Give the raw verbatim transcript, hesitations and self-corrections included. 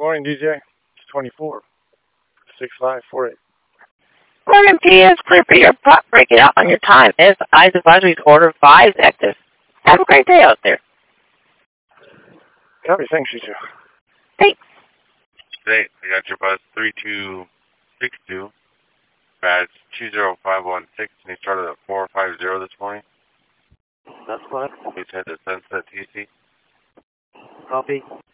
morning, D J. It's twenty-four. six five four eight. Morning, P S. Clear for your prop. Break it out on your time. Is Eyes Advisory Order five active. Have a great day out there. Copy. Thanks, you too. Thanks. Today, I got your bus three two six two. Badge two zero five one six, and he started at four five zero this morning. That's fine. Please head to Sunset T C. Copy.